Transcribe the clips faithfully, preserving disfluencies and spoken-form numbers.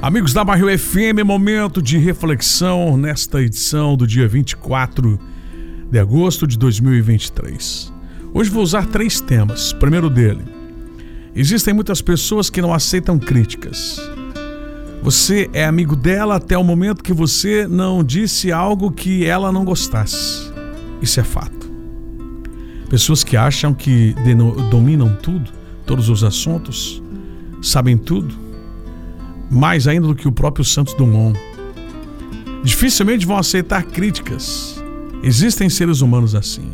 Amigos da Barril F M, momento de reflexão nesta edição do dia vinte e quatro de agosto de dois mil e vinte e três. Hoje vou usar três temas. Primeiro dele: existem muitas pessoas que não aceitam críticas. Você é amigo dela até o momento que você não disse algo que ela não gostasse. Isso é fato. Pessoas que acham que dominam tudo, todos os assuntos, sabem tudo, mais ainda do que o próprio Santos Dumont. Dificilmente vão aceitar críticas. Existem seres humanos assim.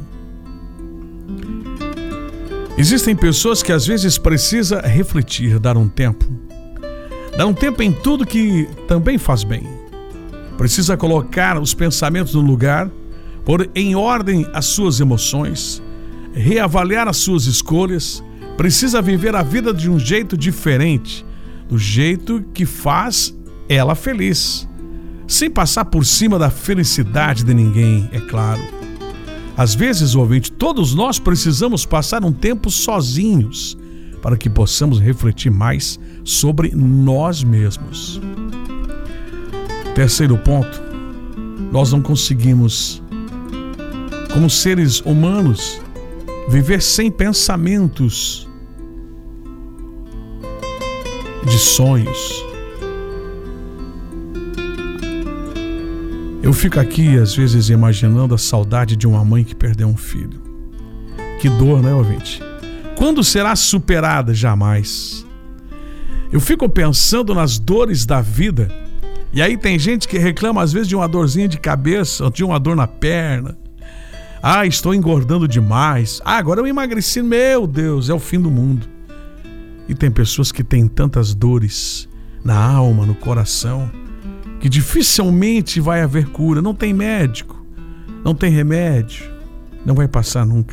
Existem pessoas que às vezes precisa refletir, dar um tempo. Dar um tempo em tudo que também faz bem. Precisa colocar os pensamentos no lugar, pôr em ordem as suas emoções, reavaliar as suas escolhas. Precisa viver a vida de um jeito diferente, do jeito que faz ela feliz, sem passar por cima da felicidade de ninguém, é claro. Às vezes, ouvinte, todos nós precisamos passar um tempo sozinhos para que possamos refletir mais sobre nós mesmos. Terceiro ponto: nós não conseguimos, como seres humanos, viver sem pensamentos de sonhos. Eu fico aqui às vezes imaginando a saudade de uma mãe que perdeu um filho. Que dor, né, ouvinte? Quando será superada? Jamais. Eu fico pensando nas dores da vida. E aí tem gente que reclama às vezes de uma dorzinha de cabeça, ou de uma dor na perna. Ah, estou engordando demais. Ah, agora eu emagreci. Meu Deus, é o fim do mundo. E tem pessoas que têm tantas dores na alma, no coração, que dificilmente vai haver cura. Não tem médico, não tem remédio, não vai passar nunca.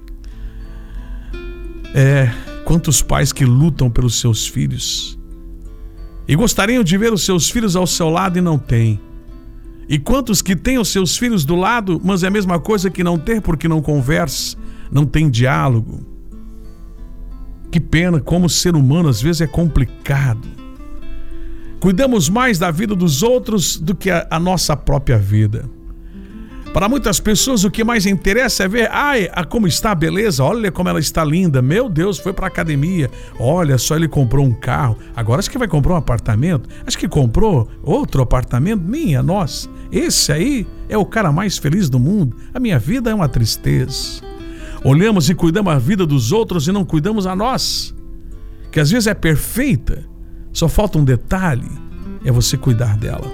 É, quantos pais que lutam pelos seus filhos e gostariam de ver os seus filhos ao seu lado e não têm. E quantos que têm os seus filhos do lado, mas é a mesma coisa que não ter, porque não conversa, não tem diálogo. Que pena, como ser humano às vezes é complicado. Cuidamos mais da vida dos outros do que a, a nossa própria vida. Para muitas pessoas o que mais interessa é ver, ai, a, como está a beleza, olha como ela está linda, meu Deus, foi para a academia, olha só, ele comprou um carro, agora acho que vai comprar um apartamento, acho que comprou outro apartamento, minha nossa, esse aí é o cara mais feliz do mundo, a minha vida é uma tristeza. Olhamos e cuidamos a vida dos outros e não cuidamos a nós, que às vezes é perfeita, só falta um detalhe, é você cuidar dela.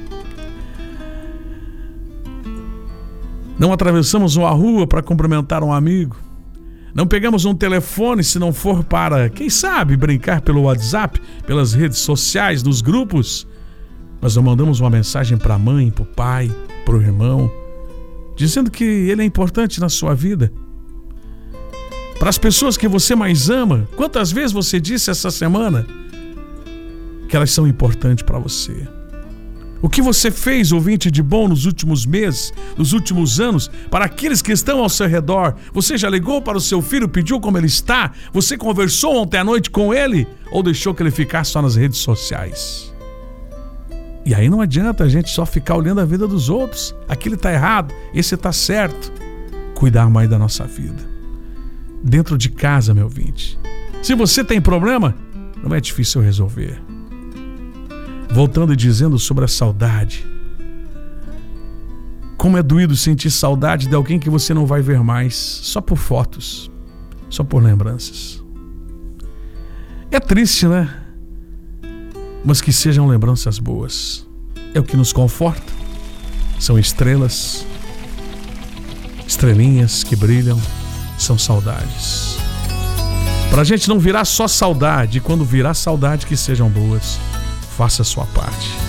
Não atravessamos uma rua para cumprimentar um amigo, não pegamos um telefone se não for para, quem sabe, brincar pelo WhatsApp, pelas redes sociais, nos grupos, mas não mandamos uma mensagem para a mãe, para o pai, para o irmão, dizendo que ele é importante na sua vida. Para as pessoas que você mais ama, quantas vezes você disse essa semana que elas são importantes para você? O que você fez, ouvinte, de bom nos últimos meses, nos últimos anos, para aqueles que estão ao seu redor? Você já ligou para o seu filho, pediu como ele está? Você conversou ontem à noite com ele? Ou deixou que ele ficasse só nas redes sociais? E aí não adianta a gente só ficar olhando a vida dos outros. Aquele está errado, esse está certo. Cuidar mais da nossa vida. Dentro de casa, meu ouvinte. Se você tem problema, não é difícil resolver. Voltando e dizendo sobre a saudade. Como é doído sentir saudade de alguém que você não vai ver mais, só por fotos, só por lembranças. É triste, né? Mas que sejam lembranças boas. É o que nos conforta. São estrelas, estrelinhas que brilham. São saudades. Pra gente não virar só saudade, quando virar saudade, que sejam boas. Faça a sua parte.